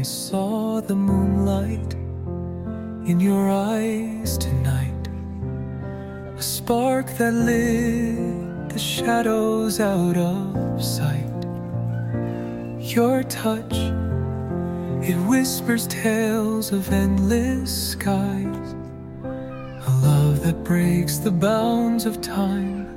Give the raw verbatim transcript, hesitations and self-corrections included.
saw the moonlight in your eyes tonight, a spark that lit the shadows out of sight. Your touch, it whispers tales of endless skies, a love that breaks the bounds of time,